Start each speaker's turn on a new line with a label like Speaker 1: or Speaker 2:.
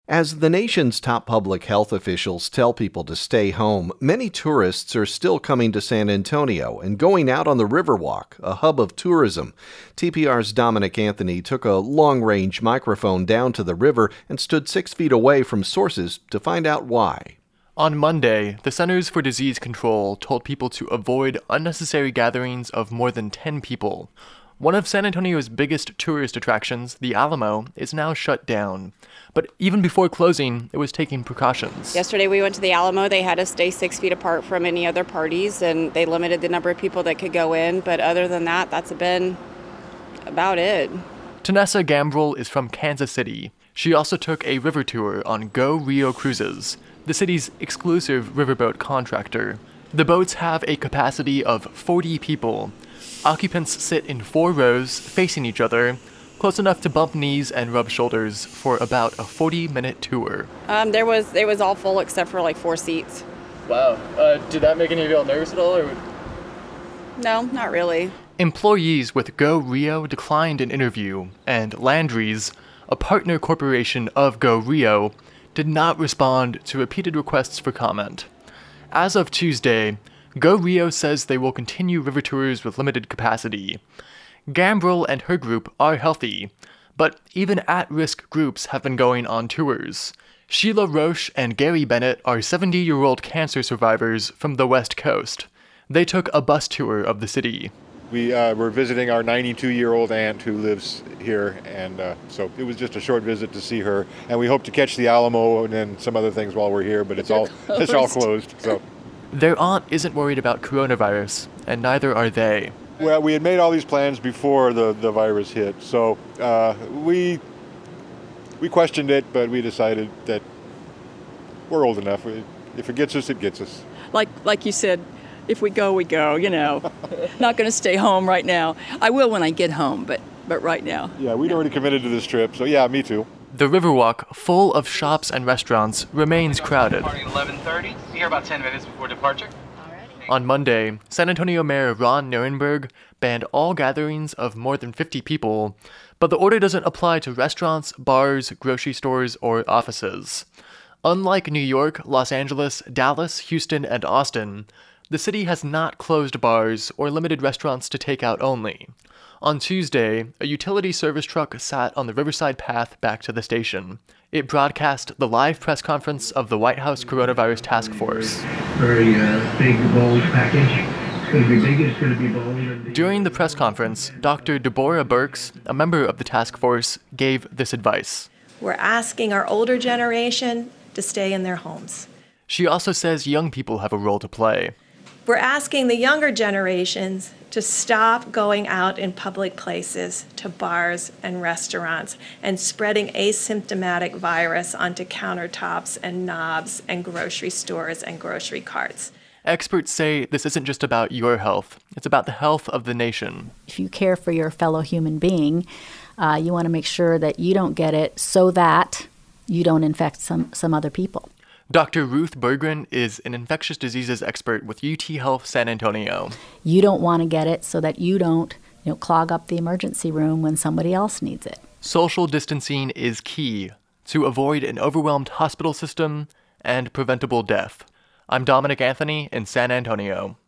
Speaker 1: As the nation's top public health officials tell people to stay home, many tourists are still coming to San Antonio and going out on the Riverwalk, a hub of tourism. TPR's Dominic Anthony took a long-range microphone down to the river and stood 6 feet away from sources to find out why.
Speaker 2: On Monday, the Centers for Disease Control told people to avoid unnecessary gatherings of more than 10 people. One of San Antonio's biggest tourist attractions, the Alamo, is now shut down. But even before closing, it was taking precautions.
Speaker 3: Yesterday we went to the Alamo. They had us stay 6 feet apart from any other parties, and they limited the number of people that could go in. But other than that, that's been about it.
Speaker 2: Tanessa Gambrell is from Kansas City. She also took a river tour on Go Rio Cruises, the city's exclusive riverboat contractor. The boats have a capacity of 40 people. Occupants sit in 4 rows facing each other, close enough to bump knees and rub shoulders for about a 40-minute tour.
Speaker 3: It was all full except for like 4 seats.
Speaker 2: Wow. Did that make any of y'all nervous at all?
Speaker 3: No, not really.
Speaker 2: Employees with Go Rio declined an interview, and Landry's, a partner corporation of Go Rio, did not respond to repeated requests for comment. As of Tuesday, Go Rio says they will continue river tours with limited capacity. Gambrell and her group are healthy, but even at-risk groups have been going on tours. Sheila Roche and Gary Bennett are 70-year-old cancer survivors from the West Coast. They took a bus tour of the city.
Speaker 4: We were visiting our 92-year-old aunt who lives here, and so it was just a short visit to see her. And we hope to catch the Alamo and then some other things while we're here, but it's all closed. So.
Speaker 2: Their aunt isn't worried about coronavirus, and neither are they.
Speaker 4: Well, we had made all these plans before the virus hit, so we questioned it, but we decided that we're old enough. If it gets us, it gets us.
Speaker 5: Like you said, if we go, we go, Not going to stay home right now. I will when I get home, but right now.
Speaker 4: Yeah, we'd already committed to this trip, so yeah, me too.
Speaker 2: The Riverwalk, full of shops and restaurants, remains crowded.
Speaker 6: 11:30. Be here about 10 minutes before departure.
Speaker 2: On Monday, San Antonio Mayor Ron Nirenberg banned all gatherings of more than 50 people, but the order doesn't apply to restaurants, bars, grocery stores, or offices. Unlike New York, Los Angeles, Dallas, Houston, and Austin, the city has not closed bars or limited restaurants to takeout only. On Tuesday, a utility service truck sat on the Riverside Path back to the station. It broadcast the live press conference of the White House Coronavirus Task Force.
Speaker 7: Very big, bold package. It's going to be big, it's going to be bold.
Speaker 2: During the press conference, Dr. Deborah Birx, a member of the task force, gave this advice.
Speaker 8: We're asking our older generation to stay in their homes.
Speaker 2: She also says young people have a role to play.
Speaker 8: We're asking the younger generations to stop going out in public places, to bars and restaurants, and spreading asymptomatic virus onto countertops and knobs and grocery stores and grocery carts.
Speaker 2: Experts say this isn't just about your health. It's about the health of the nation.
Speaker 9: If you care for your fellow human being, you want to make sure that you don't get it so that you don't infect some other people.
Speaker 2: Dr. Ruth Berggren is an infectious diseases expert with UT Health San Antonio.
Speaker 9: You don't want to get it so that you don't, clog up the emergency room when somebody else needs it.
Speaker 2: Social distancing is key to avoid an overwhelmed hospital system and preventable death. I'm Dominic Anthony in San Antonio.